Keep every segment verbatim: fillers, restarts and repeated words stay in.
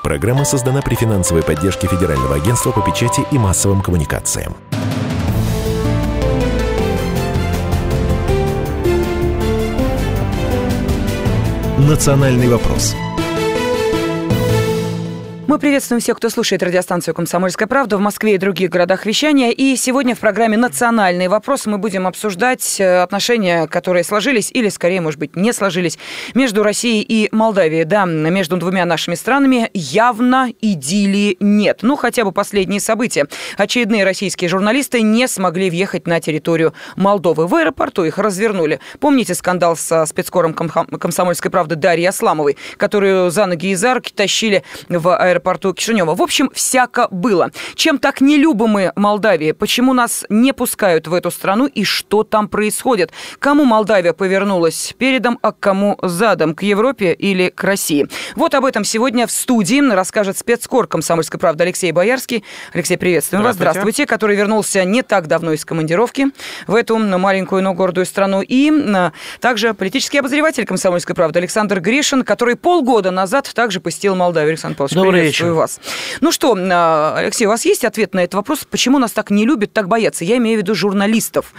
программа создана при финансовой поддержке Федерального агентства по печати и массовым коммуникациям. «Национальный вопрос». Мы приветствуем всех, кто слушает радиостанцию «Комсомольская правда» в Москве и других городах вещания. И сегодня в программе «Национальный вопрос» мы будем обсуждать отношения, которые сложились или, скорее, может быть, не сложились между Россией и Молдавией. Да, между двумя нашими странами явно идиллии нет. Ну, хотя бы последние события. Очередные российские журналисты не смогли въехать на территорию Молдовы. В аэропорту их развернули. Помните скандал со спецкором «Комсомольской правды» Дарьей Асламовой, которую за ноги и за руки тащили в аэропорт аэропорту Кишинева. В общем, всяко было. Чем так нелюбимы Молдавии? Почему нас не пускают в эту страну и что там происходит? Кому Молдавия повернулась передом, а к кому задом? К Европе или к России? Вот об этом сегодня в студии расскажет спецкор «Комсомольской правды» Алексей Боярский. Алексей, приветствуем вас. Здравствуйте. Который вернулся не так давно из командировки в эту маленькую, но гордую страну. И также политический обозреватель «Комсомольской правды» Александр Гришин, который полгода назад также посетил Молдавию. Александр Павлович, добрый приветствую вас. Ну что, Алексей, у вас есть ответ на этот вопрос? Почему нас так не любят, так боятся? Я имею в виду журналистов.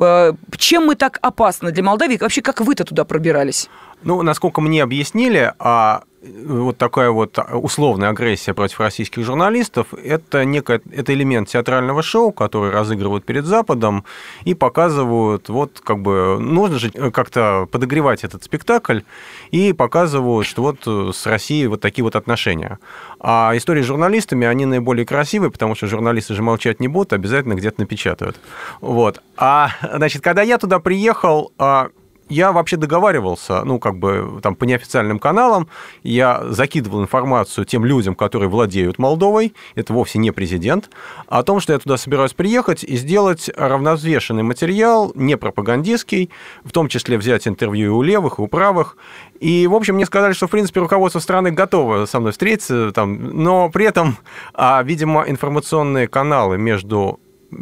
Чем мы так опасны для Молдавии? Вообще, как вы-то туда пробирались? Ну, насколько мне объяснили, а вот такая вот условная агрессия против российских журналистов – это, некое, это элемент театрального шоу, который разыгрывают перед Западом и показывают, вот как бы нужно же как-то подогревать этот спектакль, и показывают, что вот с Россией вот такие вот отношения. А истории с журналистами, они наиболее красивые, потому что журналисты же молчать не будут, обязательно где-то напечатают. Вот. А, значит, когда я туда приехал, я вообще договаривался, ну, как бы, там, по неофициальным каналам, я закидывал информацию тем людям, которые владеют Молдовой, это вовсе не президент, о том, что я туда собираюсь приехать и сделать равновзвешенный материал, не пропагандистский, в том числе взять интервью и у левых, и у правых. И, в общем, мне сказали, что, в принципе, руководство страны готово со мной встретиться, там, но при этом, видимо, информационные каналы между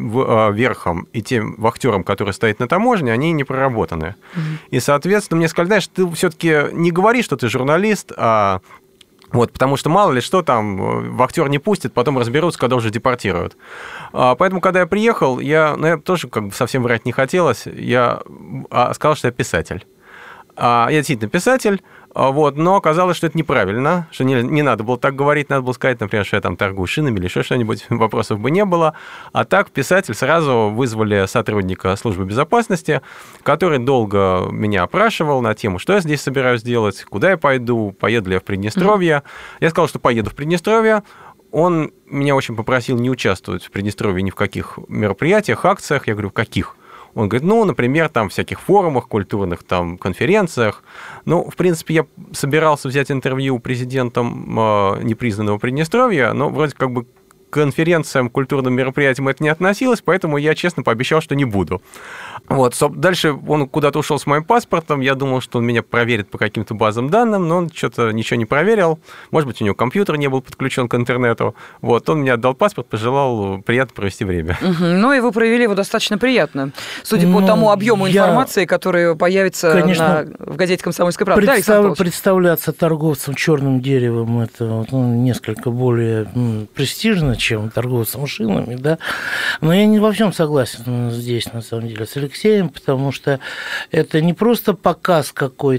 верхом и тем вахтером, который стоит на таможне, они не проработаны. Mm-hmm. И, соответственно, мне сказали, знаешь, ты все-таки не говори, что ты журналист, а вот, потому что мало ли что там, вахтер не пустит, потом разберутся, когда уже депортируют. Поэтому, когда я приехал, я, ну, я тоже как бы совсем врать не хотелось, я сказал, что я писатель. Я действительно писатель, вот, но оказалось, что это неправильно, что не, не надо было так говорить, надо было сказать, например, что я там торгую шинами или еще что-нибудь, вопросов бы не было. А так писатель сразу вызвали сотрудника службы безопасности, который долго меня опрашивал на тему, что я здесь собираюсь делать, куда я пойду, поеду ли я в Приднестровье. Mm-hmm. Я сказал, что поеду в Приднестровье. Он меня очень попросил не участвовать в Приднестровье ни в каких мероприятиях, акциях. Я говорю, в каких? Он говорит, ну, например, там, в всяких форумах, культурных там, конференциях. Ну, в принципе, я собирался взять интервью президентом э, непризнанного Приднестровья, но вроде как бы к конференциям, культурным мероприятиям это не относилось, поэтому я честно пообещал, что не буду. Вот. Дальше он куда-то ушел с моим паспортом, я думал, что он меня проверит по каким-то базам данным, но он что-то ничего не проверил. Может быть, у него компьютер не был подключен к интернету. Вот. Он мне отдал паспорт, пожелал приятно провести время. Угу. Ну, и вы провели его достаточно приятно, судя ну, по тому объему я... информации, который появится Конечно, на... в газете «Комсомольская правда». Представ... Да, представляться торговцем черным деревом – это ну, несколько более ну, престижно, чем торговцем шинами, да. Но я не во всем согласен здесь, на самом деле, с Алексеем, потому что это не просто показ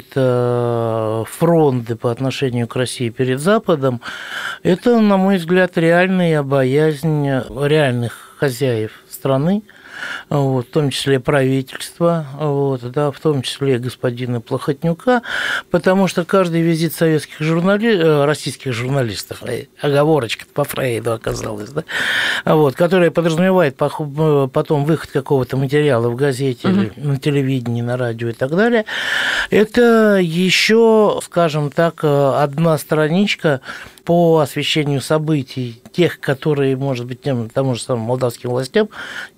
какой-то фронты по отношению к России перед Западом, это, на мой взгляд, реальная боязнь реальных хозяев страны, вот, в том числе правительства, вот, да, в том числе господина Плохотнюка, потому что каждый визит советских журнали... российских журналистов, оговорочка по Фрейду оказалась, да, вот, которая подразумевает потом выход какого-то материала в газете, угу. или на телевидении, на радио и так далее, это еще, скажем так, одна страничка по освещению событий, тех, которые, может быть, тем, тому же самым молдавским властям, тем же самым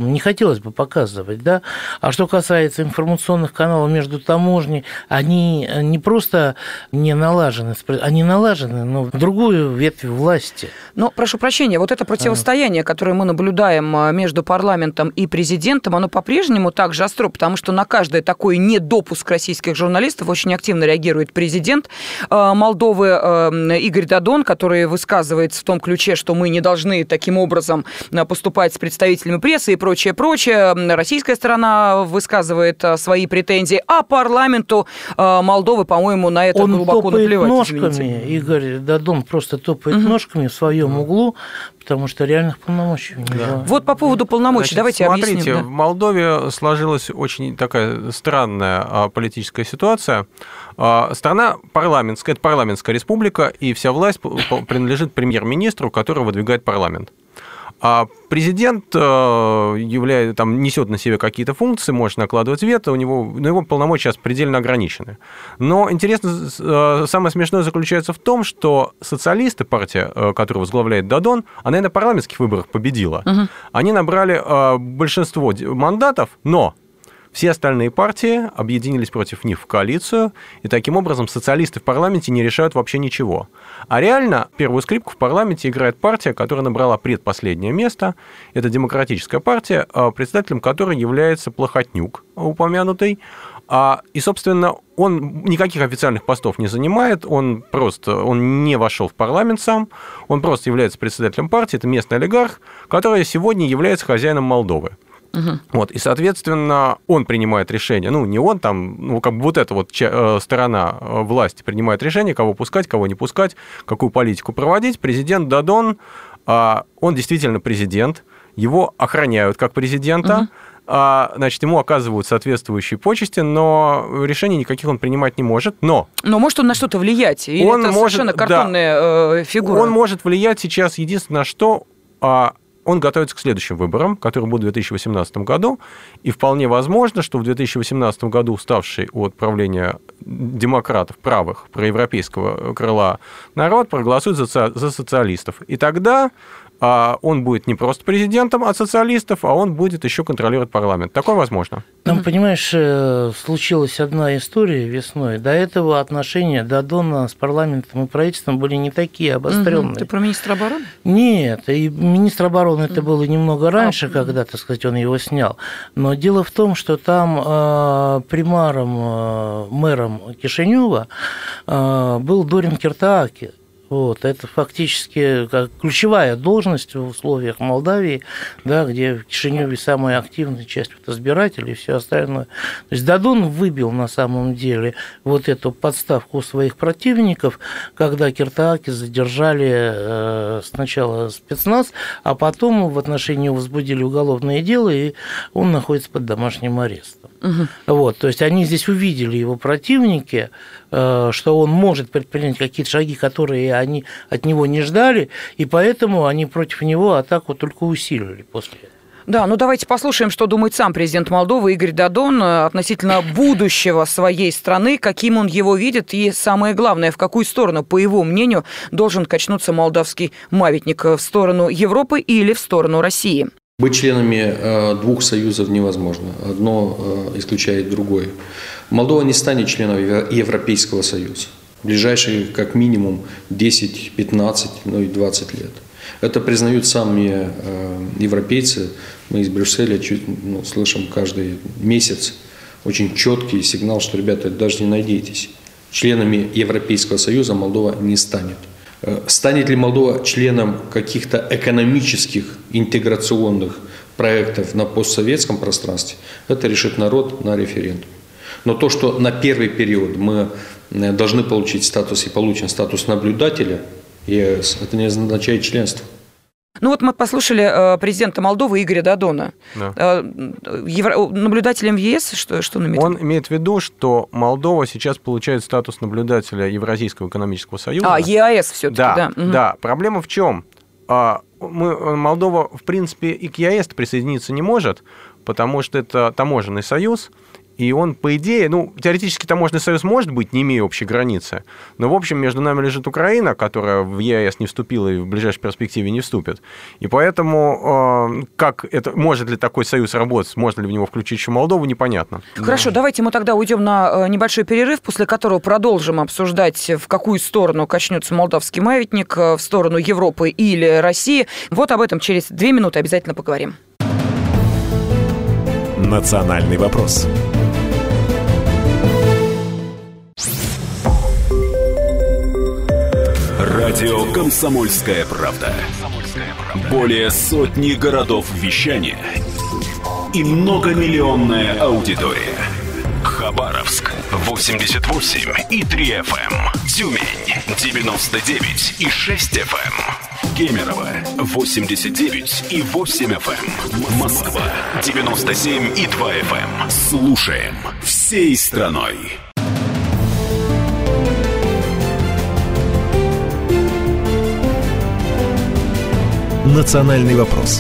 там не хотелось бы показывать, да. А что касается информационных каналов между таможней, они не просто не налажены, они налажены, но в другую ветвь власти. Но, прошу прощения, вот это противостояние, которое мы наблюдаем между парламентом и президентом, оно по-прежнему так же остро, потому что на каждый такой недопуск российских журналистов очень активно реагирует президент Молдовы Игорь Додон, который высказывается в том ключе, что мы не должны таким образом поступать с представителями прессы и прочее, прочее. Российская сторона высказывает свои претензии, а парламенту Молдовы, по-моему, на это Он глубоко топает наплевать. ножками, извините. Игорь Додон просто топает угу. ножками в своем углу, потому что реальных полномочий не да. было. Вот по поводу полномочий, Значит, давайте смотрите, объясним. Смотрите, да. в Молдове сложилась очень такая странная политическая ситуация. Страна парламентская, это парламентская республика, и вся власть принадлежит премьер-министру, который выдвигает парламент. А президент является, там, несет на себе какие-то функции, может накладывать вето, у него, но его полномочия сейчас предельно ограничены. Но интересно, самое смешное заключается в том, что социалисты, партия, которую возглавляет Додон, она и на парламентских выборах победила. Угу. Они набрали большинство мандатов, но все остальные партии объединились против них в коалицию, и таким образом социалисты в парламенте не решают вообще ничего. А реально первую скрипку в парламенте играет партия, которая набрала предпоследнее место. Это Демократическая партия, председателем которой является Плохотнюк, упомянутый. И, собственно, он никаких официальных постов не занимает, он просто он не вошел в парламент сам, он просто является председателем партии, это местный олигарх, который сегодня является хозяином Молдовы. Угу. Вот, и, соответственно, он принимает решение, ну, не он там, ну, как бы вот эта вот сторона власти принимает решение, кого пускать, кого не пускать, какую политику проводить. Президент Додон, он действительно президент, его охраняют как президента, угу. Значит, ему оказывают соответствующие почести, но решений никаких он принимать не может. Но, но может он на что-то влиять? Или он это может, совершенно картонная да, фигура? Он может влиять сейчас единственное на что... Он готовится к следующим выборам, которые будут в две тысячи восемнадцатом году, и вполне возможно, что в две тысячи восемнадцатом году уставший от правления демократов, правых, проевропейского крыла народ проголосует за, за социалистов. И тогда а, он будет не просто президентом от социалистов, а он будет еще контролировать парламент. Такое возможно. Там, понимаешь, случилась одна история весной. До этого отношения Додона с парламентом и правительством были не такие обостренные. Угу. Ты про министра обороны? Нет, и министр обороны это было немного раньше, а, когда, так сказать, он его снял. Но дело в том, что там э, примаром, э, мэром Кишинева э, был Дорин Киртааки. Вот, это фактически как ключевая должность в условиях Молдавии, да, где в Кишиневе самая активная часть вот избирателей и все остальное. То есть Додон выбил на самом деле вот эту подставку своих противников, когда Киртааки задержали сначала спецназ, а потом в отношении него возбудили уголовное дело, и он находится под домашним арестом. Угу. Вот, то есть они здесь увидели его противники, что он может предпринять какие-то шаги, которые они от него не ждали, и поэтому они против него атаку только усилили после этого. Да, ну давайте послушаем, что думает сам президент Молдовы Игорь Додон относительно будущего своей страны, каким он его видит, и самое главное, в какую сторону, по его мнению, должен качнуться молдавский маятник, в сторону Европы или в сторону России. Быть членами двух союзов невозможно. Одно исключает другое. Молдова не станет членом Европейского союза. В ближайшие как минимум десять, пятнадцать, ну и двадцать лет. Это признают сами европейцы. Мы из Брюсселя чуть, ну, слышим каждый месяц очень четкий сигнал, что, ребята, даже не надейтесь. Членами Европейского союза Молдова не станет. Станет ли Молдова членом каких-то экономических интеграционных проектов на постсоветском пространстве, это решит народ на референдуме. Но то, что на первый период мы должны получить статус и получим статус наблюдателя ЕС, это не означает членство. Ну вот мы послушали президента Молдовы Игоря Додона. Да. Евро... Наблюдателем в ЕС, что, что он имеет? Он имеет в виду, что Молдова сейчас получает статус наблюдателя Евразийского экономического союза. А, ЕАЭС все-таки, да. Да, угу. да. Проблема в чем? Мы, Молдова, в принципе, и к ЕАЭС присоединиться не может, потому что это таможенный союз, И он, по идее, ну, теоретически таможенный союз может быть, не имея общей границы, но, в общем, между нами лежит Украина, которая в ЕАЭС не вступила и в ближайшей перспективе не вступит. И поэтому, как это, может ли такой союз работать, можно ли в него включить еще Молдову, непонятно. Хорошо, да. Давайте мы тогда уйдем на небольшой перерыв, после которого продолжим обсуждать, в какую сторону качнется молдавский маятник, в сторону Европы или России. Вот об этом через две минуты обязательно поговорим. «Национальный вопрос». Радио «Комсомольская правда». Более сотни городов вещания и многомиллионная аудитория. Хабаровск восемьдесят восемь и три эф эм, Тюмень девяносто девять и шесть эф эм, Кемерово восемьдесят девять и восемь эф эм, Москва девяносто семь и два эф эм. Слушаем всей страной. «Национальный вопрос».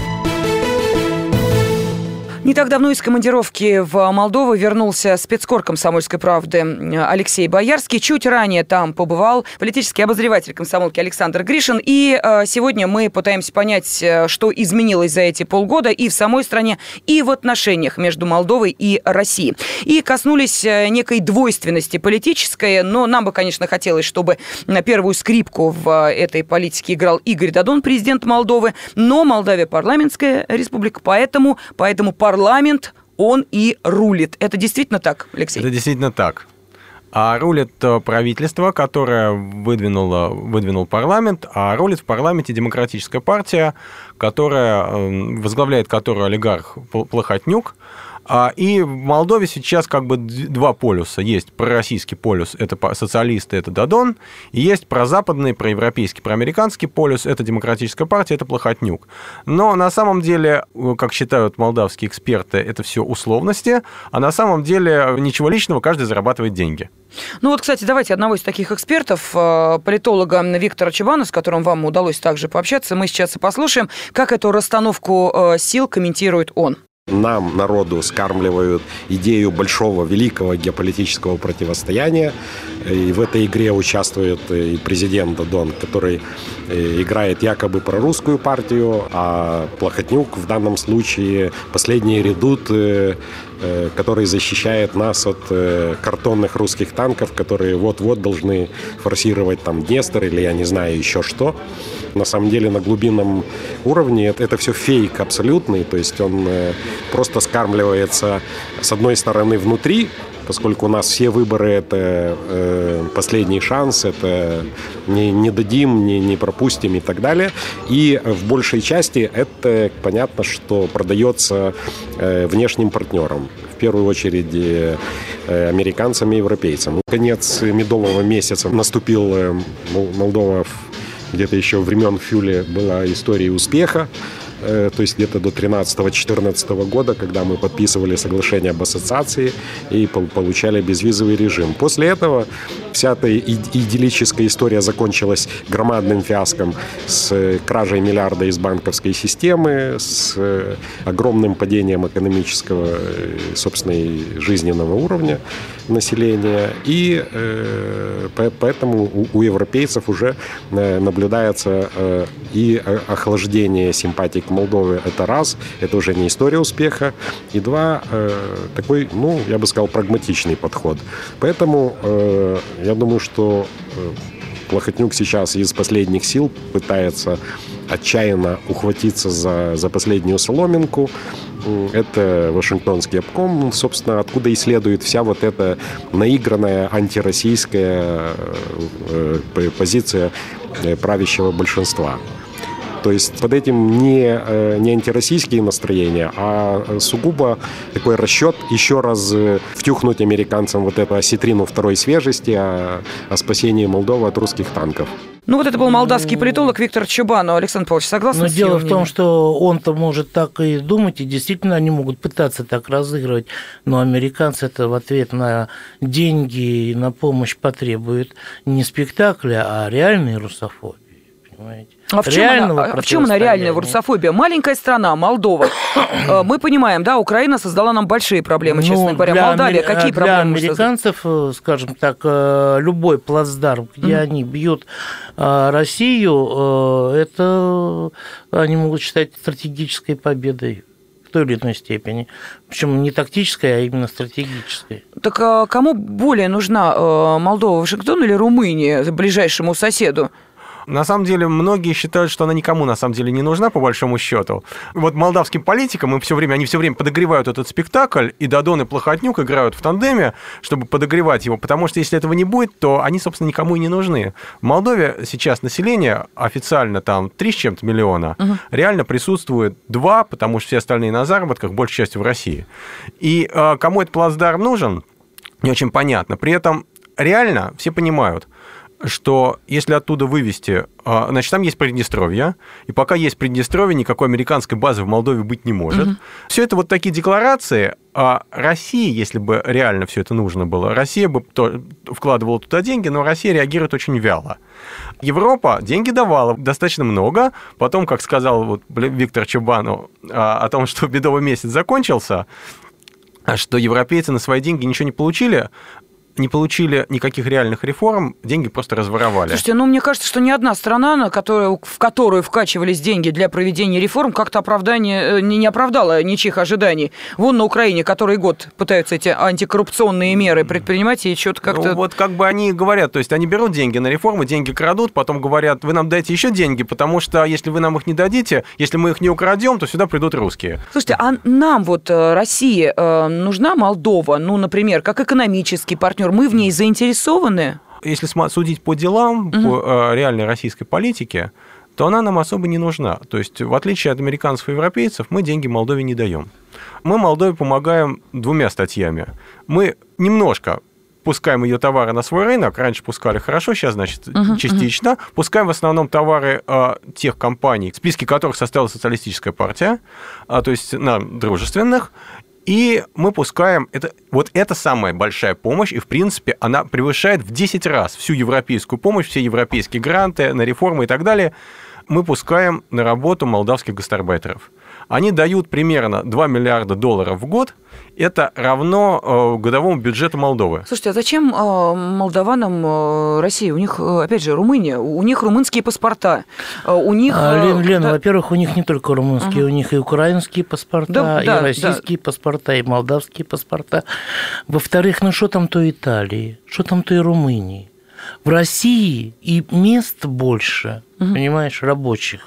Не так давно из командировки в Молдову вернулся спецкор «Комсомольской правды» Алексей Боярский. Чуть ранее там побывал политический обозреватель комсомолки Александр Гришин. И сегодня мы пытаемся понять, что изменилось за эти полгода и в самой стране, и в отношениях между Молдовой и Россией. И коснулись некой двойственности политической, но нам бы, конечно, хотелось, чтобы первую скрипку в этой политике играл Игорь Додон, президент Молдовы. Но Молдавия парламентская республика, поэтому, поэтому парламент Парламент, он и рулит. Это действительно так, Алексей? Это действительно так. А рулит правительство, которое выдвинуло, выдвинул парламент, а рулит в парламенте демократическая партия, которая, возглавляет которую олигарх Плохотнюк. И в Молдове сейчас как бы два полюса. Есть пророссийский полюс, это социалисты, это Додон, и есть прозападный, проевропейский, проамериканский полюс, это демократическая партия, это Плохотнюк. Но на самом деле, как считают молдавские эксперты, это все условности, а на самом деле ничего личного, каждый зарабатывает деньги. Ну вот, кстати, давайте одного из таких экспертов, политолога Виктора Чобана, с которым вам удалось также пообщаться, мы сейчас и послушаем, как эту расстановку сил комментирует он. Нам, народу, скармливают идею большого, великого геополитического противостояния. И в этой игре участвует и президент Додон, который играет якобы прорусскую партию, а Плохотнюк в данном случае последний редут, который защищает нас от картонных русских танков, которые вот-вот должны форсировать там Днестр или я не знаю еще что. На самом деле на глубинном уровне это, это все фейк абсолютный, то есть он просто скармливается с одной стороны внутри, поскольку у нас все выборы – это э, последний шанс, это не, не дадим, не, не пропустим и так далее. И в большей части это понятно, что продается э, внешним партнерам, в первую очередь э, американцам и европейцам. Конец медового месяца наступил, э, Молдова где-то еще времен Фюле была история успеха. То есть где-то до тринадцатого-четырнадцатого года, когда мы подписывали соглашение об ассоциации и получали безвизовый режим. После этого вся эта идиллическая история закончилась громадным фиаском с кражей миллиарда из банковской системы, с огромным падением экономического, собственно, и жизненного уровня населения. И э, поэтому у, у европейцев уже наблюдается э, и охлаждение симпатий к Молдове. Это раз, это уже не история успеха. И два, э, такой, ну, я бы сказал, прагматичный подход. Поэтому э, я думаю, что э, Плохотнюк сейчас из последних сил пытается отчаянно ухватиться за, за последнюю соломинку. Это Вашингтонский обком, собственно, откуда и следует вся вот эта наигранная антироссийская э, позиция правящего большинства. То есть под этим не, не антироссийские настроения, а сугубо такой расчет еще раз втюхнуть американцам вот эту осетрину второй свежести о, о спасении Молдовы от русских танков. Ну, вот это был молдавский политолог Виктор Чобан. Александр Павлович, согласны? Но дело в том, что он-то может так и думать, и действительно они могут пытаться так разыгрывать, но американцы это в ответ на деньги и на помощь потребуют не спектакля, а реальной русофобии. Понимаете? А в чем, реального она, а в чем она реальная противостояния. русофобия? Маленькая страна, Молдова. Мы понимаем, да, Украина создала нам большие проблемы, честно Ну, говоря. для Молдавия, амер- какие для проблемы? может американцев, скажем так, любой плацдарм, где mm-hmm. они бьют Россию, это они могут считать стратегической победой в той или иной степени. Причем не тактической, а именно стратегической. Так а кому более нужна Молдова, Вашингтон или Румыния, ближайшему соседу? На самом деле, многие считают, что она никому на самом деле не нужна, по большому счету. Вот молдавским политикам им все время, они все время подогревают этот спектакль, и Додон и Плохотнюк играют в тандеме, чтобы подогревать его, потому что если этого не будет, то они, собственно, никому и не нужны. В Молдове сейчас население официально там три с чем-то миллиона, угу. реально присутствует два, потому что все остальные на заработках, большей частью в России. И э, кому этот плацдарм нужен, не очень понятно. При этом реально все понимают, что если оттуда вывести, значит, там есть Приднестровье, и пока есть Приднестровье, никакой американской базы в Молдове быть не может. Угу. Все это вот такие декларации. А Россия, если бы реально все это нужно было, Россия бы вкладывала туда деньги, но Россия реагирует очень вяло. Европа деньги давала достаточно много. Потом, как сказал вот Виктор Чубанов о том, что бедовый месяц закончился, что европейцы на свои деньги ничего не получили, не получили никаких реальных реформ, деньги просто разворовали. Слушайте, ну, мне кажется, что ни одна страна, на которую, в которую вкачивались деньги для проведения реформ, как-то оправдание, не, не оправдала ничьих ожиданий. Вон на Украине, который год пытаются эти антикоррупционные меры предпринимать, и что-то как-то... Ну, вот как бы они говорят, то есть они берут деньги на реформы, деньги крадут, потом говорят, вы нам дайте еще деньги, потому что если вы нам их не дадите, если мы их не украдем, то сюда придут русские. Слушайте, а нам вот, России, нужна Молдова, ну, например, как экономический партнер? Мы в ней заинтересованы? Если судить по делам, угу. по реальной российской политике, то она нам особо не нужна. То есть, в отличие от американцев и европейцев, мы деньги Молдове не даем. Мы Молдове помогаем двумя статьями. Мы немножко пускаем ее товары на свой рынок. Раньше пускали хорошо, сейчас, значит, uh-huh, частично. Uh-huh. Пускаем в основном товары э, тех компаний, в списке которых состояла социалистическая партия, а, то есть на дружественных. И мы пускаем... Это, вот это самая большая помощь, и, в принципе, она превышает в десять раз всю европейскую помощь, все европейские гранты на реформы и так далее. Мы пускаем на работу молдавских гастарбайтеров. Они дают примерно два миллиарда долларов в год. Это равно годовому бюджету Молдовы. Слушайте, а зачем молдаванам Россия? У них, опять же, Румыния, у них румынские паспорта. У них... Лена, Лена да... во-первых, у них не только румынские, uh-huh. у них и украинские паспорта, да, и да, российские да. паспорта, и молдавские паспорта. Во-вторых, ну что там той Италии, что там той Румынии? В России и мест больше, uh-huh. понимаешь, рабочих.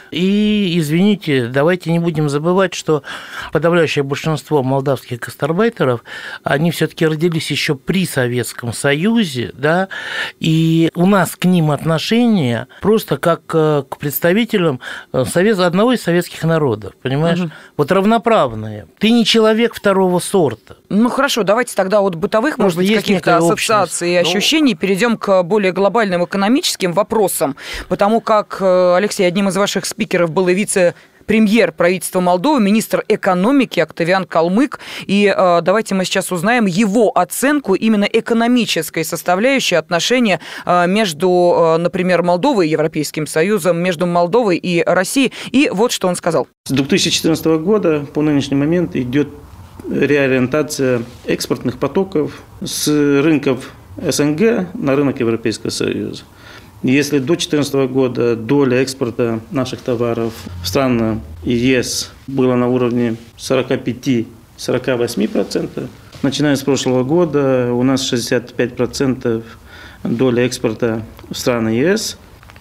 И, извините, давайте не будем забывать, что подавляющее большинство молдавских гастарбайтеров, они все-таки родились еще при Советском Союзе, да, и у нас к ним отношение просто как к представителям одного из советских народов, понимаешь? Угу. Вот равноправные. Ты не человек второго сорта. Ну, хорошо, давайте тогда от бытовых, может быть, каких-то ассоциаций и ощущений ну... перейдем к более глобальным экономическим вопросам, потому как, Алексей, одним из ваших спикеров спикеров был и вице-премьер правительства Молдовы, министр экономики Октавиан Калмык. И э, давайте мы сейчас узнаем его оценку именно экономической составляющей отношения э, между, э, например, Молдовой и Европейским Союзом, между Молдовой и Россией. И вот что он сказал. С две тысячи четырнадцатого года по нынешний момент идет реориентация экспортных потоков с рынков СНГ на рынок Европейского Союза. Если до две тысячи четырнадцатого года доля экспорта наших товаров в страны ЕС была на уровне сорок пять - сорок восемь процентов, начиная с прошлого года у нас шестьдесят пять процентов доля экспорта в страны ЕС,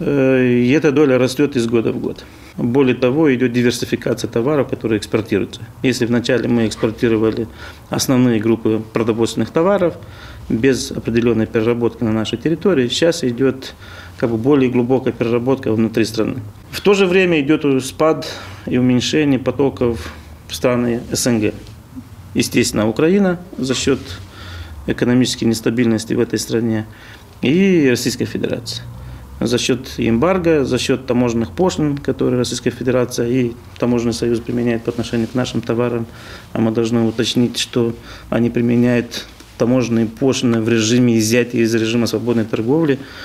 и эта доля растет из года в год. Более того, идет диверсификация товаров, которые экспортируются. Если вначале мы экспортировали основные группы продовольственных товаров без определенной переработки на нашей территории, сейчас идет как бы более глубокая переработка внутри страны. В то же время идет спад и уменьшение потоков в страны СНГ. Естественно, Украина за счет экономической нестабильности в этой стране и Российская Федерация. За счет эмбарго, за счет таможенных пошлин, которые Российская Федерация и Таможенный союз применяют по отношению к нашим товарам, а мы должны уточнить, что они применяют таможенные пошлины в режиме изъятия из режима свободной торговли,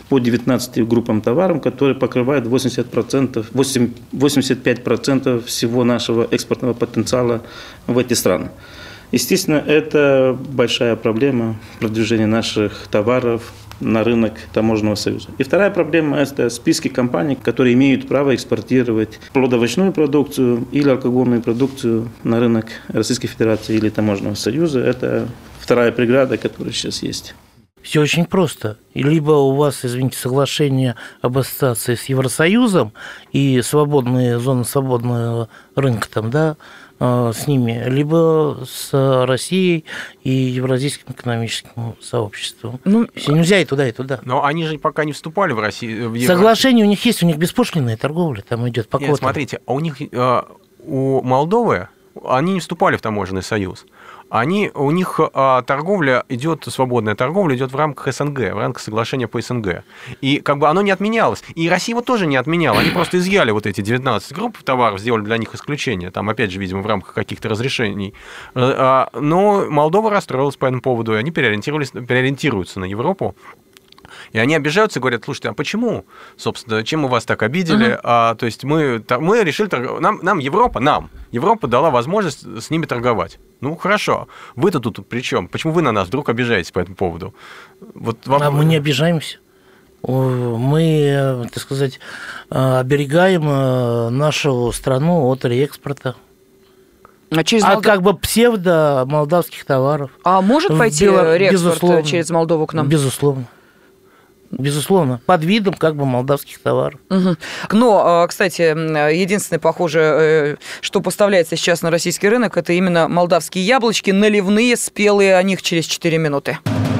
по девятнадцати группам товаров, которые покрывают восемьдесят процентов, восемьдесят пять процентов всего нашего экспортного потенциала в эти страны. Естественно, это большая проблема продвижения наших товаров на рынок таможенного союза. И вторая проблема – это списки компаний, которые имеют право экспортировать плодовочную продукцию или алкогольную продукцию на рынок Российской Федерации или таможенного союза. Это вторая преграда, которая сейчас есть. Все очень просто. И либо у вас, извините, соглашение об ассоциации с Евросоюзом и свободные зоны свободного рынка там, да, с ними, либо с Россией и Евразийским экономическим сообществом. Ну, все нельзя и туда, и туда. Но они же пока не вступали в Россию. В Евро... Соглашение у них есть, у них беспошлинная торговля там идет по квотам. Нет, смотрите, а у них, у Молдовы, они не вступали в таможенный союз. Они, у них а, торговля идет, свободная торговля идет в рамках СНГ, в рамках соглашения по СНГ. И как бы оно не отменялось. И Россия его тоже не отменяла. Они просто изъяли вот эти девятнадцать групп товаров, сделали для них исключение. Там, опять же, видимо, в рамках каких-то разрешений. Но Молдова расстроилась по этому поводу, и они переориентировались, переориентируются на Европу. И они обижаются и говорят: слушайте, а почему, собственно, чем мы вас так обидели? Uh-huh. А, то есть мы, мы решили торговать. Нам, нам Европа, нам, Европа дала возможность с ними торговать. Ну, хорошо. Вы-то тут при чем? Почему вы на нас вдруг обижаетесь по этому поводу? Вот вам... А мы не обижаемся. Мы, так сказать, оберегаем нашу страну от реэкспорта. А, через а Молдов... как бы псевдо молдавских товаров. А может пойти Бело... реэкспорт безусловно, через Молдову к нам? Безусловно. Безусловно, под видом как бы молдавских товаров. Угу. Но, кстати, единственное, похоже, что поставляется сейчас на российский рынок, это именно молдавские яблочки, наливные, спелые, о них через четыре минуты.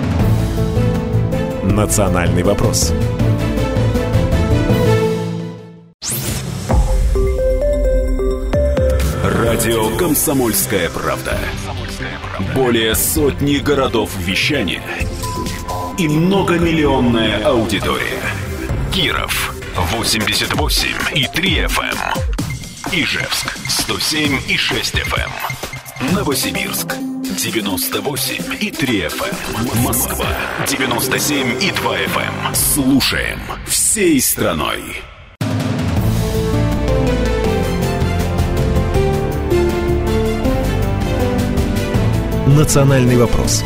Национальный вопрос. Радио «Комсомольская правда». Более сотни городов вещания и многомиллионная аудитория. Киров восемьдесят восемь и три эф эм, Ижевск сто семь и шесть эф эм, Новосибирск девяносто восемь и три эф эм, Москва девяносто семь и два эф эм. Слушаем всей страной. Национальный вопрос.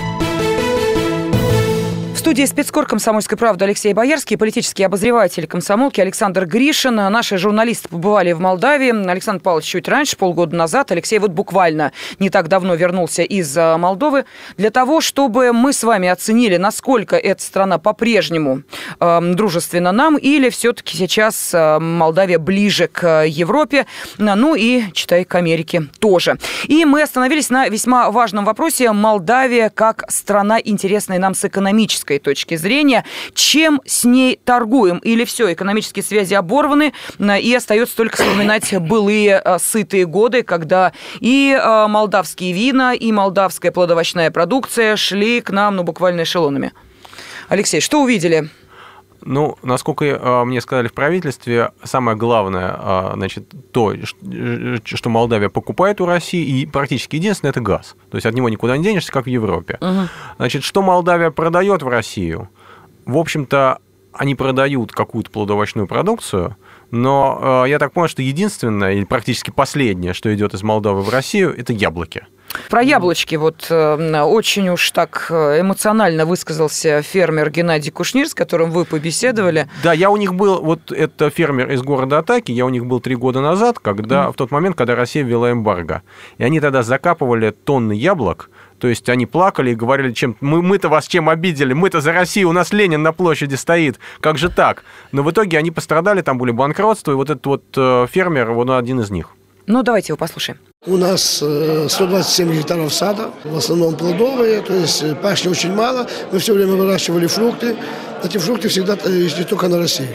В студии спецкор «Комсомольской правды» Алексей Боярский, политический обозреватель комсомолки Александр Гришин. Наши журналисты побывали в Молдавии. Александр Павлович чуть раньше, полгода назад. Алексей вот буквально не так давно вернулся из Молдовы для того, чтобы мы с вами оценили, насколько эта страна по-прежнему э, дружественна нам, или все-таки сейчас э, Молдавия ближе к Европе, ну и, читай, к Америке тоже. И мы остановились на весьма важном вопросе: Молдавия как страна, интересная нам с экономической точки зрения. Чем с ней торгуем? Или все, экономические связи оборваны, и остается только вспоминать былые сытые годы, когда и молдавские вина, и молдавская плодовочная продукция шли к нам, ну, буквально эшелонами. Алексей, что увидели? Ну, насколько мне сказали в правительстве, самое главное, значит, то, что Молдавия покупает у России, и практически единственное, это газ. То есть от него никуда не денешься, как в Европе. Угу. Значит, что Молдавия продает в Россию? В общем-то, они продают какую-то плодовочную продукцию, но я так понял, что единственное, или практически последнее, что идет из Молдовы в Россию, это яблоки. Про яблочки вот очень уж так эмоционально высказался фермер Геннадий Кушнир, с которым вы побеседовали. Да, я у них был, вот это фермер из города Атаки, я у них был три года назад, когда, mm. в тот момент, когда Россия ввела эмбарго. И они тогда закапывали тонны яблок, то есть они плакали и говорили, чем мы, мы-то вас чем обидели, мы-то за Россию, у нас Ленин на площади стоит, как же так? Но в итоге они пострадали, там были банкротства, и вот этот вот фермер, он один из них. Ну, давайте его послушаем. У нас сто двадцать семь гектаров сада, в основном плодовые, то есть пашни очень мало. Мы все время выращивали фрукты. Эти фрукты всегда шли только на Россию.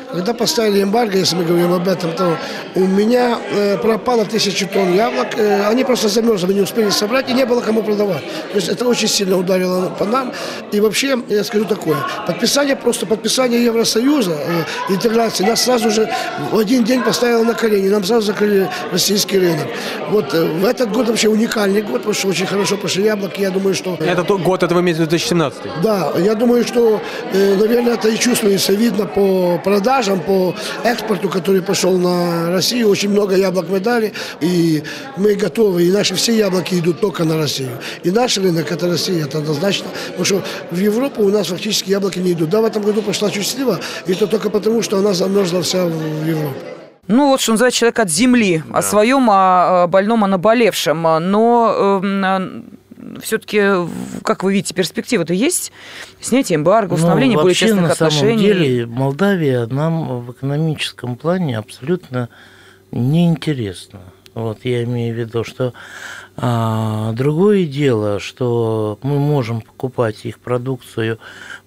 когда поставили эмбарго, если мы говорим об этом, то у меня э, пропало тысячу тонн яблок. Э, они просто замерзли, мы не успели собрать, и не было кому продавать. То есть это очень сильно ударило по нам. И вообще, я скажу такое, подписание, просто подписание Евросоюза, э, интеграции, нас сразу же в один день поставило на колени, нам сразу закрыли российский рынок. Вот э, в этот год вообще уникальный год, потому что очень хорошо пошли яблоки, я думаю, что... Это год, это вы имеете две тысячи семнадцатый? Да, я думаю, что, э, наверное, это и чувствуется, видно по продажам, по экспорту, который пошел на Россию. Очень много яблок мы дали, и мы готовы, и наши все яблоки идут только на Россию. И наш рынок – это Россия, это однозначно, потому что в Европу у нас фактически яблоки не идут. Да, в этом году пошла чуть слива, и это только потому, что она замерзла вся в Европе. Ну, вот что называется, человек от земли, да. О своем, о больном, о наболевшем. Но э, все-таки, как вы видите, перспективы-то есть? Снятие эмбарго, установление ну, более честных отношений? отношений? На самом деле Молдавия нам в экономическом плане абсолютно неинтересна. Вот я имею в виду, что а, другое дело, что мы можем покупать их продукцию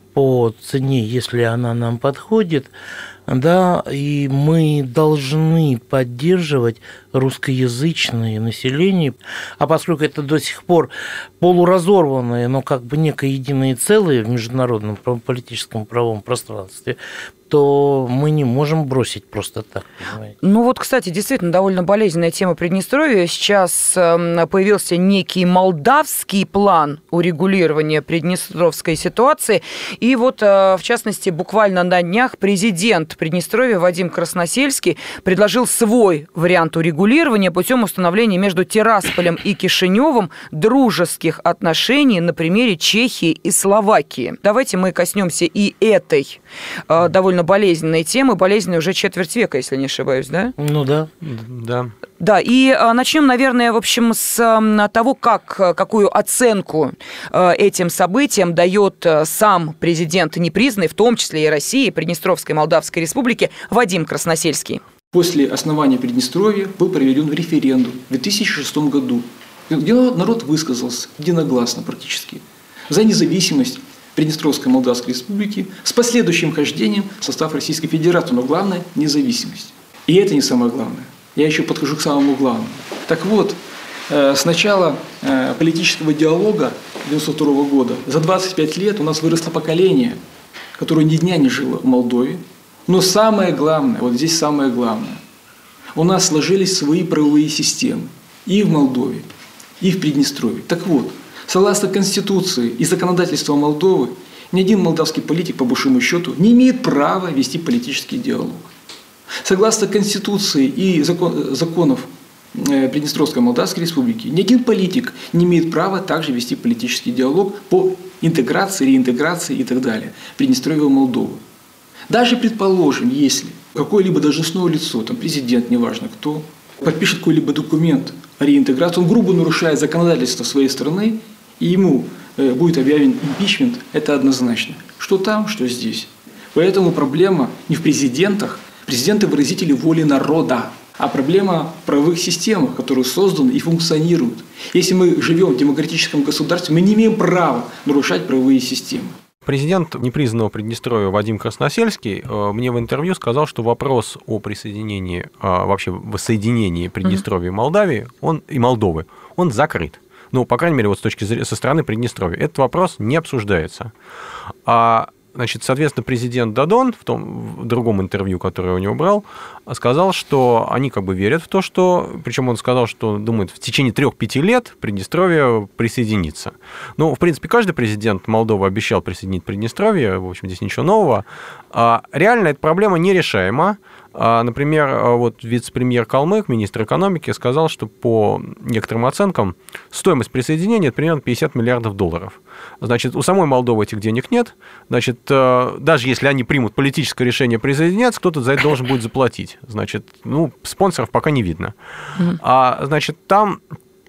по цене, если она нам подходит, да, и мы должны поддерживать русскоязычное население, а поскольку это до сих пор полуразорванное, но как бы некое единое целое в международном политическом правовом пространстве, то мы не можем бросить просто так, понимаете? Ну вот, кстати, действительно довольно болезненная тема Приднестровья. Сейчас появился некий молдавский план урегулирования приднестровской ситуации. И вот, в частности, буквально на днях президент Приднестровья Вадим Красносельский предложил свой вариант урегулирования путем установления между Тирасполем и Кишиневым дружеских отношений на примере Чехии и Словакии. Давайте мы коснемся и этой довольно болезненной темы, болезненной уже четверть века, если не ошибаюсь, да? Ну да. Да. Да, и начнем, наверное, в общем, с того, как, какую оценку этим событиям дает сам президент непризнанный, в том числе и России, Приднестровской Молдавской Республики, Вадим Красносельский. После основания Приднестровья был проведен референдум в две тысячи шестом году, где народ высказался единогласно практически за независимость Приднестровской Молдавской Республики с последующим вхождением в состав Российской Федерации. Но главное – независимость. И это не самое главное. Я еще подхожу к самому главному. Так вот, с начала политического диалога девяносто второго года за двадцать пять лет у нас выросло поколение, которое ни дня не жило в Молдове. Но самое главное, вот здесь самое главное, у нас сложились свои правовые системы и в Молдове, и в Приднестровье. Так вот, согласно Конституции и законодательству Молдовы, ни один молдавский политик, по большому счету, не имеет права вести политический диалог. Согласно Конституции и закон, законов Приднестровской Молдавской Республики, ни один политик не имеет права также вести политический диалог по интеграции, реинтеграции и так далее Приднестровья и Молдовы. Даже, предположим, если какое-либо должностное лицо, там президент, неважно кто, подпишет какой-либо документ о реинтеграции, он грубо нарушает законодательство своей страны, и ему будет объявлен импичмент, это однозначно. Что там, что здесь. Поэтому проблема не в президентах. Президенты – выразители воли народа, а проблема в правовых системах, которые созданы и функционируют. Если мы живем в демократическом государстве, мы не имеем права нарушать правовые системы. Президент непризнанного Приднестровья Вадим Красносельский мне в интервью сказал, что вопрос о присоединении, вообще воссоединении Приднестровья и Молдавии он, и Молдовы, он закрыт. Ну, по крайней мере, вот с точки зрения со стороны Приднестровья. Этот вопрос не обсуждается. А, значит, соответственно, президент Додон в том в другом интервью, которое у него брал, сказал, что они как бы верят в то, что... Причем он сказал, что думает, в течение трех-пяти лет Приднестровье присоединится. Ну, в принципе, каждый президент Молдовы обещал присоединить Приднестровье, в общем, здесь ничего нового. А реально эта проблема нерешаема. Например, вот вице-премьер Калмык, министр экономики, сказал, что по некоторым оценкам стоимость присоединения – это примерно пятьдесят миллиардов долларов. Значит, у самой Молдовы этих денег нет. Значит, даже если они примут политическое решение присоединяться, кто-то за это должен будет заплатить. Значит, ну, спонсоров пока не видно. Mm-hmm. А, значит, там...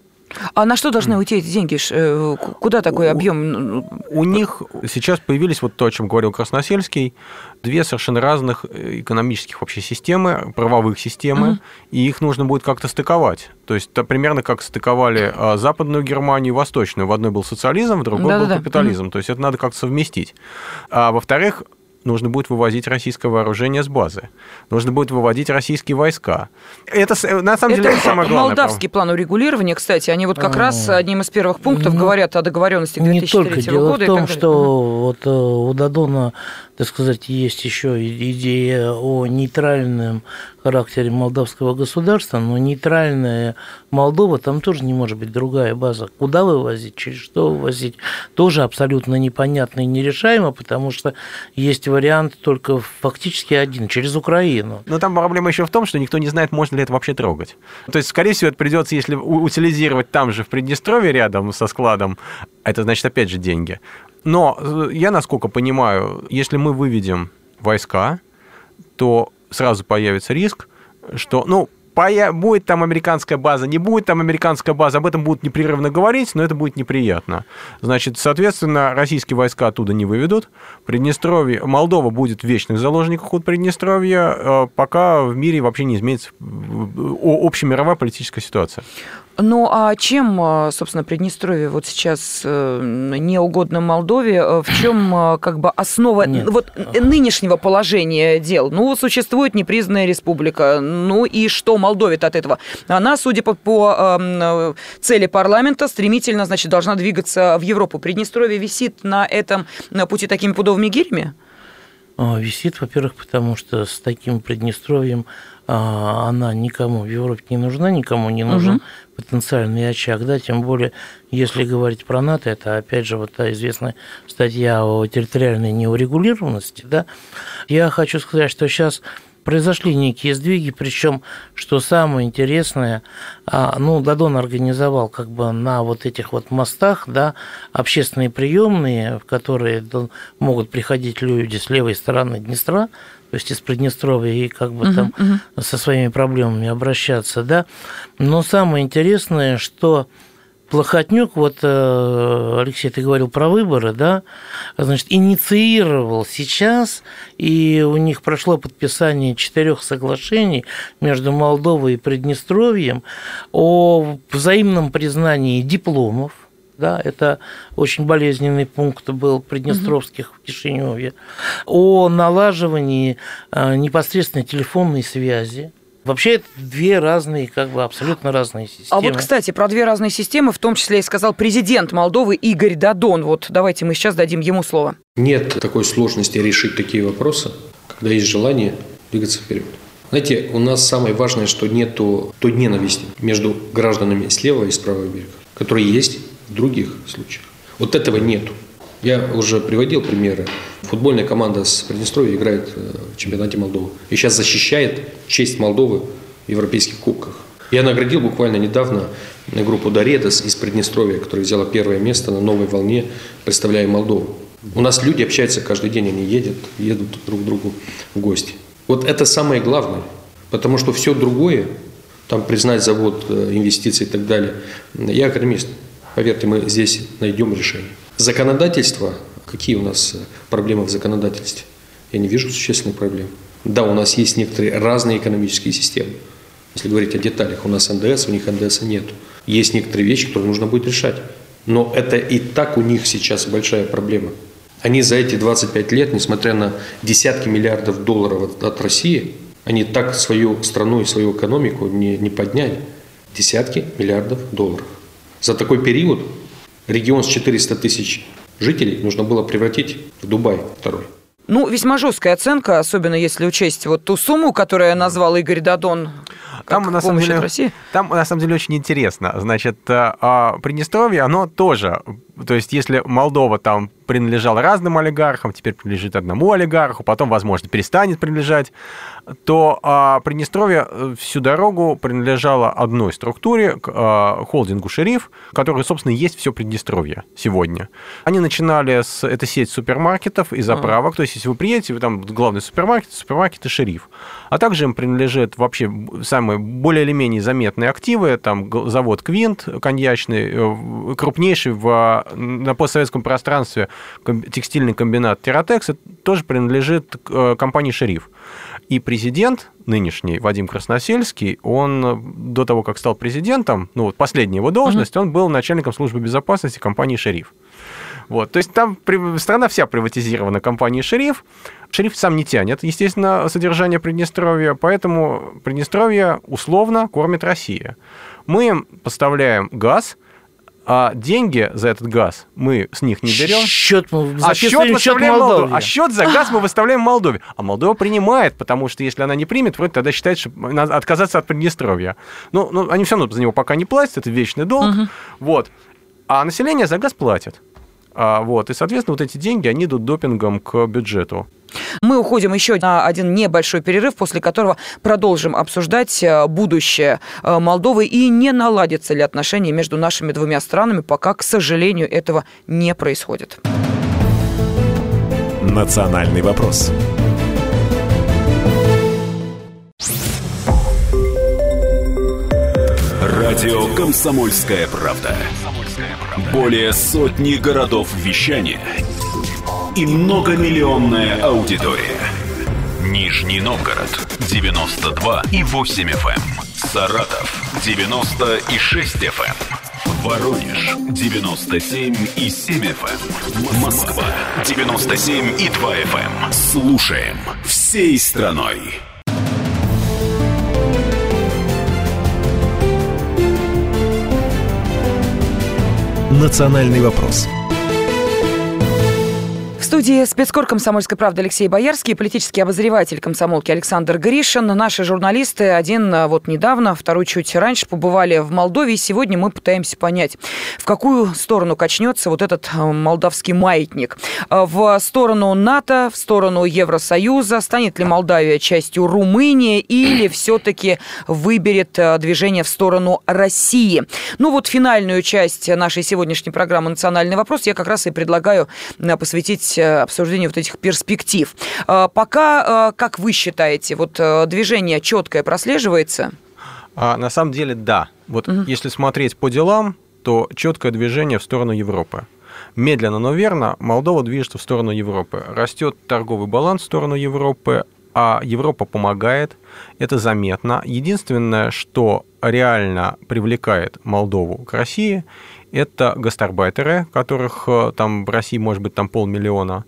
А на что должны уйти эти деньги? Куда такой объем? У них сейчас появились, вот то, о чем говорил Красносельский, две совершенно разных экономических вообще системы, правовых системы, uh-huh. и их нужно будет как-то стыковать. То есть это примерно как стыковали Западную Германию и Восточную. В одной был социализм, в другой Да-да-да. был капитализм. Uh-huh. То есть это надо как-то совместить. А во-вторых, нужно будет вывозить российское вооружение с базы, нужно будет выводить российские войска. Это, на самом деле, это самое главное. Молдавский план урегулирования, кстати, они вот как а, раз одним из первых пунктов ну, говорят о договоренности две тысячи третьего года. Не только. Дело в том, что вот у Додона, так сказать, есть еще идея о нейтральном характере молдавского государства, но нейтральная Молдова, там тоже не может быть другая база. Куда вывозить, через что вывозить, тоже абсолютно непонятно и нерешаемо, потому что есть вариант только фактически один, через Украину. Но там проблема еще в том, что никто не знает, можно ли это вообще трогать. То есть, скорее всего, это придется, если утилизировать там же, в Приднестровье, рядом со складом, это значит, опять же, деньги. Но я, насколько понимаю, если мы выведем войска, то сразу появится риск, что, ну, будет там американская база, не будет там американская база, об этом будут непрерывно говорить, но это будет неприятно. Значит, соответственно, российские войска оттуда не выведут. Приднестровье, Молдова будет в вечных заложниках от Приднестровья, пока в мире вообще не изменится общемировая политическая ситуация. Ну, а чем, собственно, Приднестровье вот сейчас не угодно Молдове? В чем как бы основа Нет. вот нынешнего положения дел? Ну, существует непризнанная республика. Ну и что Молдове-то от этого? Она, судя по, по цели парламента, стремительно, значит, должна двигаться в Европу. Приднестровье висит на этом на пути такими пудовыми гирями? Висит, во-первых, потому что с таким Приднестровьем она никому в Европе не нужна, никому не нужен угу. потенциальный очаг, да, тем более, если говорить про НАТО, это, опять же, вот та известная статья о территориальной неурегулированности, да. Я хочу сказать, что сейчас произошли некие сдвиги, причем, что самое интересное, ну, Додон организовал как бы на вот этих вот мостах, да, общественные приемные, в которые могут приходить люди с левой стороны Днестра, то есть из Приднестровья, и как бы uh-huh, там uh-huh. со своими проблемами обращаться, да. Но самое интересное, что Плохотнюк, вот, Алексей, ты говорил про выборы, да, значит, инициировал сейчас, и у них прошло подписание четырех соглашений между Молдовой и Приднестровьем о взаимном признании дипломов. Да, это очень болезненный пункт был приднестровских угу. в Кишиневе, о налаживании непосредственно телефонной связи. Вообще, это две разные, как бы абсолютно разные системы. А вот, кстати, про две разные системы, в том числе и сказал президент Молдовы Игорь Додон. Вот давайте мы сейчас дадим ему слово. Нет такой сложности решить такие вопросы, когда есть желание двигаться вперед. Знаете, у нас самое важное, что нету той ненависти между гражданами с левого и с правого берега, которая есть в других случаях. Вот этого нету. Я уже приводил примеры. Футбольная команда с Приднестровья играет в чемпионате Молдовы. И сейчас защищает честь Молдовы в европейских кубках. Я наградил буквально недавно группу Доредос из Приднестровья, которая взяла первое место на новой волне, представляя Молдову. У нас люди общаются каждый день, они едут, едут друг к другу в гости. Вот это самое главное, потому что все другое, там признать завод, инвестиции и так далее. Я экономист, поверьте, мы здесь найдем решение. Законодательство, какие у нас проблемы в законодательстве? Я не вижу существенных проблем. Да, у нас есть некоторые разные экономические системы. Если говорить о деталях, у нас эн дэ эс, у них эн дэ эса нет. Есть некоторые вещи, которые нужно будет решать. Но это и так у них сейчас большая проблема. Они за эти двадцать пять лет, несмотря на десятки миллиардов долларов от, от России, они так свою страну и свою экономику не, не подняли. Десятки миллиардов долларов. За такой период регион с четырёхсот тысяч жителей нужно было превратить в Дубай второй. Ну, весьма жесткая оценка, особенно если учесть вот ту сумму, которую назвал Игорь Додон. Там на, самом деле, там, на самом деле, очень интересно. Значит, Приднестровье, оно тоже... То есть, если Молдова там принадлежала разным олигархам, теперь принадлежит одному олигарху, потом, возможно, перестанет принадлежать, то а, Приднестровье всю дорогу принадлежало одной структуре, к а, холдингу «Шериф», который, собственно, есть все Приднестровье сегодня. Они начинали с... Это сеть супермаркетов и заправок. А. То есть, если вы приедете, вы там главный супермаркет, супермаркет и «Шериф». А также им принадлежат вообще самые более или менее заметные активы. Там завод «Квинт» коньячный, крупнейший в на постсоветском пространстве текстильный комбинат «Тератекс», тоже принадлежит компании «Шериф». И президент нынешний, Вадим Красносельский, он до того, как стал президентом, ну вот последняя его должность, uh-huh. он был начальником службы безопасности компании «Шериф». Вот. То есть там страна вся приватизирована компанией «Шериф». «Шериф» сам не тянет, естественно, содержание Приднестровья, поэтому Приднестровье условно кормит Россия. Мы им поставляем газ, а деньги за этот газ мы с них не берем. Счет мы а счет выставляем Молдове. Молдове. А счет за газ мы выставляем Молдове. А Молдова принимает, потому что если она не примет, вроде тогда считает, что надо отказаться от Приднестровья. Ну, ну они все равно за него пока не платят, это вечный долг. Угу. Вот. А население за газ платит. А, вот. И, соответственно, вот эти деньги, они идут допингом к бюджету. Мы уходим еще на один небольшой перерыв, после которого продолжим обсуждать будущее Молдовы и не наладятся ли отношения между нашими двумя странами, пока, к сожалению, этого не происходит. Национальный вопрос. Радио «Комсомольская правда». Более сотни городов вещания и многомиллионная аудитория. Нижний Новгород девяносто два и восемь эф эм, Саратов девяносто и шесть эф эм, Воронеж девяносто семь и семь эф эм, Москва девяносто семь и два эф эм. Слушаем всей страной. «Национальный вопрос». В студии спецкор «Комсомольской правды» Алексей Боярский, политический обозреватель комсомолки Александр Гришин. Наши журналисты, один вот недавно, второй чуть раньше, побывали в Молдове. И сегодня мы пытаемся понять, в какую сторону качнется вот этот молдавский маятник. В сторону НАТО, в сторону Евросоюза. Станет ли Молдавия частью Румынии или все-таки выберет движение в сторону России? Ну вот финальную часть нашей сегодняшней программы «Национальный вопрос» я как раз и предлагаю посвятить обсуждению вот этих перспектив. Пока, как вы считаете, вот движение четкое прослеживается? А, на самом деле, да. Вот угу. Если смотреть по делам, то четкое движение в сторону Европы. Медленно, но верно Молдова движется в сторону Европы. Растет торговый баланс в сторону Европы, а Европа помогает. Это заметно. Единственное, что реально привлекает Молдову к России, это гастарбайтеры, которых там в России может быть там полмиллиона.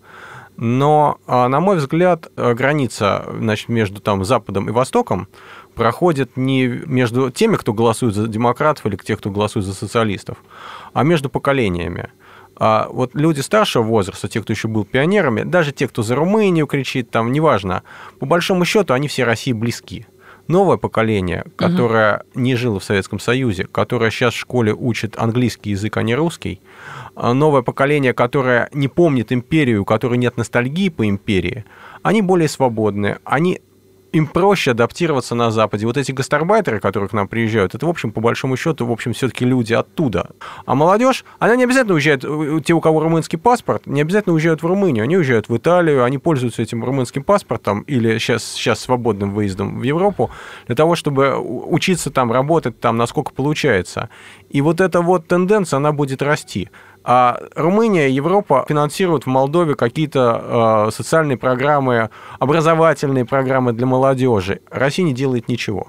Но, на мой взгляд, граница, значит, между там, Западом и Востоком проходит не между теми, кто голосует за демократов, или тех, кто голосует за социалистов, а между поколениями. А вот люди старшего возраста, те, кто еще был пионерами, даже те, кто за Румынию кричит, там, неважно, по большому счету они все России близки. Новое поколение, которое угу. не жило в Советском Союзе, которое сейчас в школе учит английский язык, а не русский, новое поколение, которое не помнит империю, у которой нет ностальгии по империи, они более свободны, они... им проще адаптироваться на Западе. Вот эти гастарбайтеры, которые к нам приезжают, это, в общем, по большому счету, в общем, все-таки люди оттуда. А молодежь, она не обязательно уезжает, те, у кого румынский паспорт, не обязательно уезжают в Румынию, они уезжают в Италию, они пользуются этим румынским паспортом или сейчас, сейчас свободным выездом в Европу для того, чтобы учиться там, работать там, насколько получается. И вот эта вот тенденция, она будет расти. А Румыния, Европа финансируют в Молдове какие-то э, социальные программы, образовательные программы для молодежи. Россия не делает ничего.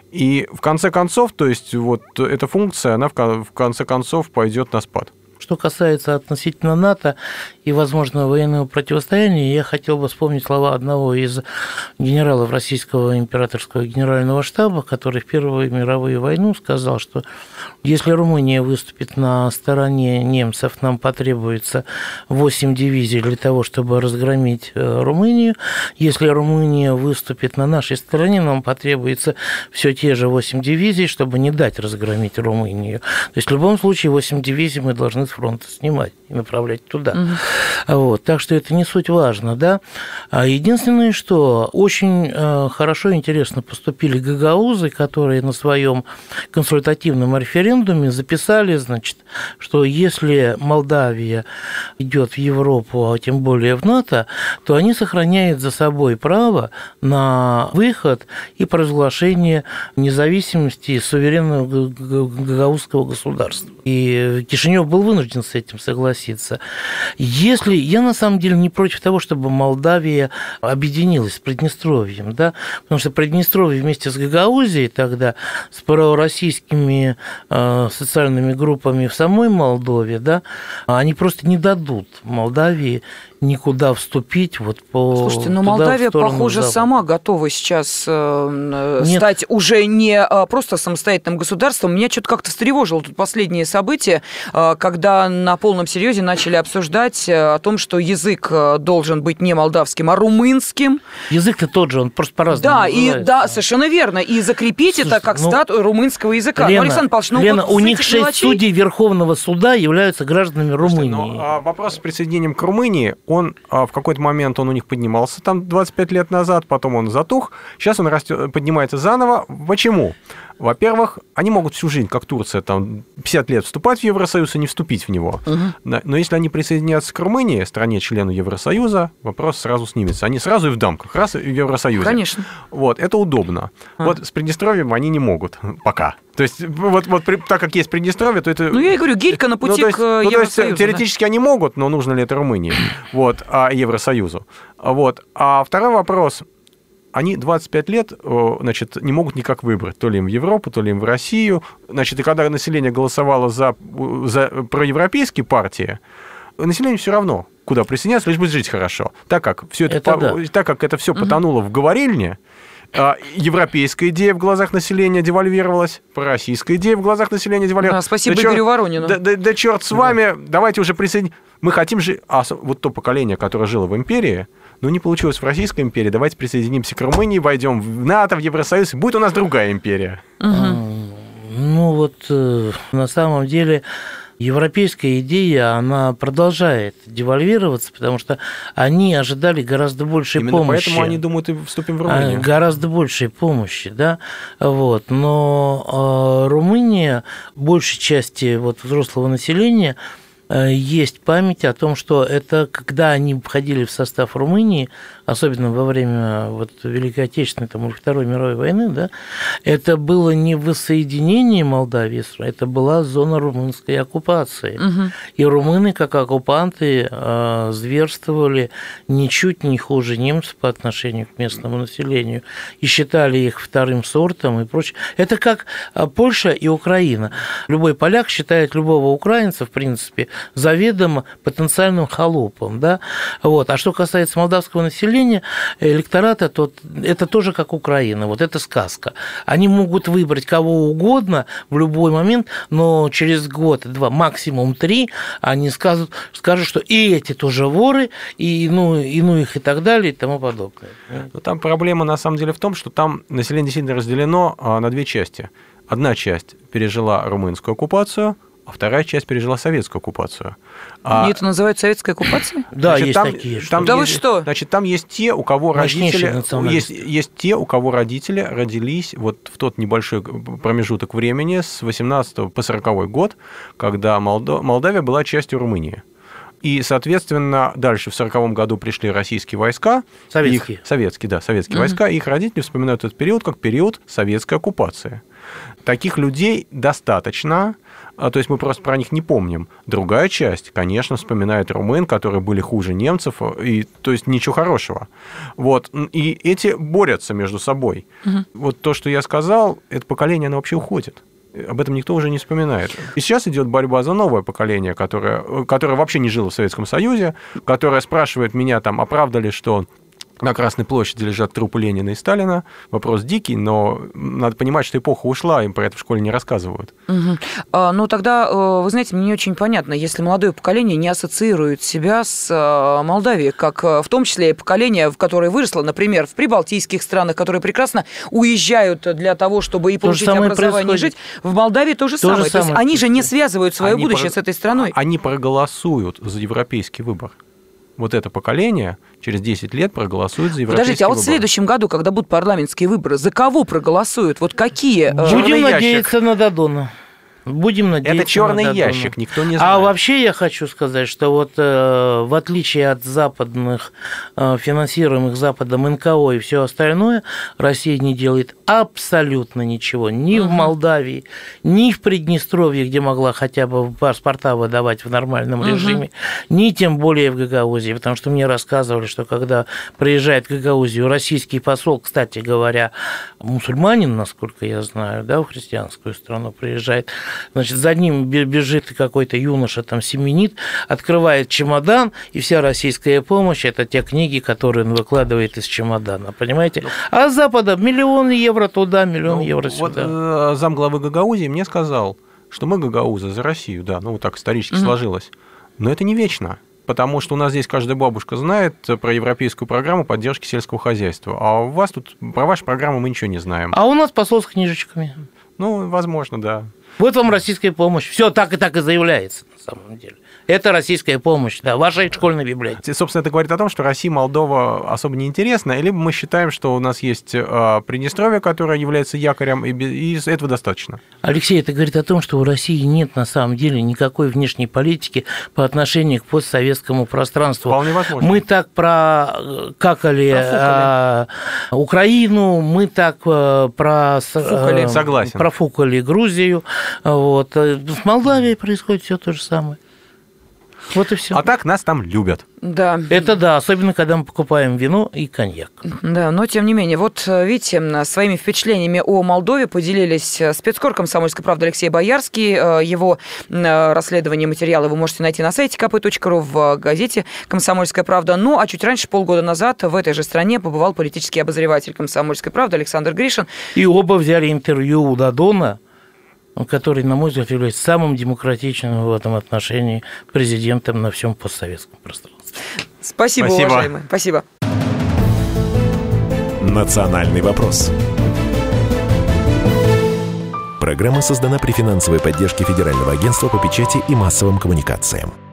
И в конце концов, то есть вот эта функция, она в конце концов пойдет на спад. Что касается относительно НАТО и возможного военного противостояния, я хотел бы вспомнить слова одного из генералов российского императорского генерального штаба, который в Первую мировую войну сказал, что если Румыния выступит на стороне немцев, нам потребуется восемь дивизий для того, чтобы разгромить Румынию. Если Румыния выступит на нашей стороне, нам потребуется все те же восемь дивизий, чтобы не дать разгромить Румынию. То есть в любом случае восемь дивизий мы должны с фронта снимать и направлять туда. Угу. Вот. Так что это не суть важно. Да? Единственное, что очень хорошо и интересно поступили гагаузы, которые на своем консультативном референдуме записали, значит, что если Молдавия идет в Европу, а тем более в НАТО, то они сохраняют за собой право на выход и провозглашение независимости суверенного гагаузского государства. И Кишинев был вынужден вынужден с этим согласиться. Если я на самом деле не против того, чтобы Молдавия объединилась с Приднестровьем, да, потому что Приднестровье вместе с Гагаузией тогда, с пророссийскими э, социальными группами в самой Молдове, да, они просто не дадут Молдавии никуда вступить. Вот по, Слушайте, но туда, Молдавия, похоже, запада. сама готова сейчас э, Нет. стать уже не просто самостоятельным государством. Меня что-то как-то встревожило тут последние события, э, когда на полном серьезе начали обсуждать о том, что язык должен быть не молдавским, а румынским. Язык-то тот же, он просто по-разному Да, называется. и, да, совершенно верно. И закрепить Слушайте, это как ну, статус румынского языка. Лена, ну, Александр Павлович, ну, Лена, вот у с них этих шесть мелочей... судей Верховного суда являются гражданами Румынии. Слушайте, ну, а вопрос с присоединением к Румынии, он а, в какой-то момент он у них поднимался там двадцать пять лет назад, потом он затух, сейчас он растет, поднимается заново. Почему? Во-первых, они могут всю жизнь, как Турция, там, пятьдесят лет вступать в Евросоюз и не вступить в него. Угу. Но если они присоединятся к Румынии, стране-члену Евросоюза, вопрос сразу снимется. Они сразу и в дамках, раз и в Евросоюзе. Конечно. Вот, это удобно. А. Вот с Приднестровьем они не могут пока. То есть, вот, вот так как есть Приднестровье, то это... Ну, я и говорю, гилька на пути ну, есть, к ну, Евросоюзу. То есть, теоретически да? они могут, но нужно ли это Румынии, вот, а Евросоюзу. Вот. А второй вопрос... Они двадцать пять лет, значит, не могут никак выбрать, то ли им в Европу, то ли им в Россию. Значит, и когда население голосовало за, за проевропейские партии, населению все равно, куда присоединяться, лишь бы жить хорошо. Так как, все это, это, да. так как это все угу. потонуло в говорильне, европейская идея в глазах населения девальвировалась, пророссийская идея в глазах населения девальвировалась. Да, спасибо да Игорю черт, Воронину. Да, да, да черт с да. вами, давайте уже присоединимся. Мы хотим жить... А вот то поколение, которое жило в империи, ну, не получилось в Российской империи, давайте присоединимся к Румынии, войдем в НАТО, в Евросоюз, будет у нас другая империя. Угу. Ну, вот на самом деле... Европейская идея, она продолжает девальвироваться, потому что они ожидали гораздо большей Именно помощи. Именно поэтому они думают, и вступим в Румынию. Гораздо большей помощи, да. Вот. Но э, Румыния, большей части вот, взрослого населения, э, есть память о том, что это когда они входили в состав Румынии, особенно во время вот, Великой Отечественной там, или Второй мировой войны, да, это было не воссоединение Молдавии, это была зона румынской оккупации. Угу. И румыны, как оккупанты, зверствовали ничуть не хуже немцев по отношению к местному населению и считали их вторым сортом и прочее. Это как Польша и Украина. Любой поляк считает любого украинца, в принципе, заведомо потенциальным холопом. Да? Вот. А что касается молдавского населения, электората, то это тоже как Украина, вот это сказка. Они могут выбрать кого угодно в любой момент, но через год, два, максимум три, они скажут, скажут, что и эти тоже воры, и ну, и ну их и так далее, и тому подобное. Но там проблема на самом деле в том, что там население действительно разделено на две части. Одна часть пережила румынскую оккупацию, а вторая часть пережила советскую оккупацию. И это называют советской оккупацией? Да, значит, есть там, такие. Там да есть, вы что? Значит, там есть те, у кого родители, есть, есть те, у кого родители родились вот в тот небольшой промежуток времени с восемнадцатого по сороковой год, когда Молдо... Молдавия была частью Румынии. И, соответственно, дальше в сороковом году пришли российские войска. Советские. Их, советские, да, советские mm-hmm. войска. И их родители вспоминают этот период как период советской оккупации. Таких людей достаточно, то есть мы просто про них не помним. Другая часть, конечно, вспоминает румын, которые были хуже немцев, и, то есть ничего хорошего. Вот. И эти борются между собой. Угу. Вот то, что я сказал, это поколение, оно вообще уходит. Об этом никто уже не вспоминает. И сейчас идет борьба за новое поколение, которое, которое вообще не жило в Советском Союзе, которое спрашивает меня, там, а правда ли, что на Красной площади лежат трупы Ленина и Сталина. Вопрос дикий, но надо понимать, что эпоха ушла, им про это в школе не рассказывают. Угу. А, ну, тогда, вы знаете, мне не очень понятно, если молодое поколение не ассоциирует себя с Молдавией, как в том числе и поколение, в которое выросло, например, в прибалтийских странах, которые прекрасно уезжают для того, чтобы и получить образование, и жить. В Молдавии то же то самое. Же то есть они же не связывают свое они будущее про... с этой страной. Они проголосуют за европейский выбор. Вот это поколение через десять лет проголосует за европейский Подождите, а вот выбор. в следующем году, когда будут парламентские выборы, за кого проголосуют? Вот какие? Будем надеяться на Додона. Будем надеяться. Это черный на ящик, никто не знает. А вообще я хочу сказать, что вот э, в отличие от западных, э, финансируемых Западом эн ка о и все остальное, Россия не делает абсолютно ничего. Ни uh-huh. в Молдавии, ни в Приднестровье, где могла хотя бы паспорта выдавать в нормальном uh-huh. режиме, ни тем более в Гагаузии, потому что мне рассказывали, что когда приезжает в Гагаузию российский посол, кстати говоря, мусульманин, насколько я знаю, да, в христианскую страну приезжает, значит, за ним бежит какой-то юноша, там, семенит, открывает чемодан, и вся российская помощь – это те книги, которые он выкладывает из чемодана, понимаете? А с Запада миллион евро туда, миллион ну, евро сюда. Вот замглавы Гагаузии мне сказал, что мы гагаузы за Россию, да, ну, вот так исторически mm-hmm. сложилось. Но это не вечно. Потому что у нас здесь каждая бабушка знает про европейскую программу поддержки сельского хозяйства. А у вас тут про вашу программу мы ничего не знаем. А у нас посол с книжечками. Ну, возможно, да. Вот вам российская помощь. Все так и так и заявляется, на самом деле. Это российская помощь, да, ваша школьная библиотека. Собственно, это говорит о том, что России Молдова особо не интересна, либо мы считаем, что у нас есть Приднестровье, которое является якорем, и этого достаточно. Алексей, это говорит о том, что у России нет на самом деле никакой внешней политики по отношению к постсоветскому пространству. Вполне возможно. Мы так прокакали а, Украину, мы так про, Фукали. Согласен. профукали Грузию. Вот. В Молдавии происходит все то же самое. Вот и все. А так нас там любят. Да. Это да, особенно когда мы покупаем вино и коньяк. Да, но тем не менее, вот видите, своими впечатлениями о Молдове поделились спецкор «Комсомольской правды» Алексей Боярский. Его расследование, материалы вы можете найти на сайте ка пэ точка ру, в газете «Комсомольская правда». Ну, а чуть раньше, полгода назад, в этой же стране побывал политический обозреватель «Комсомольской правды» Александр Гришин. И оба взяли интервью у Додона, который, на мой взгляд, является самым демократичным в этом отношении президентом на всем постсоветском пространстве. Спасибо, Спасибо. уважаемые. Спасибо. «Национальный вопрос». Программа создана при финансовой поддержке Федерального агентства по печати и массовым коммуникациям.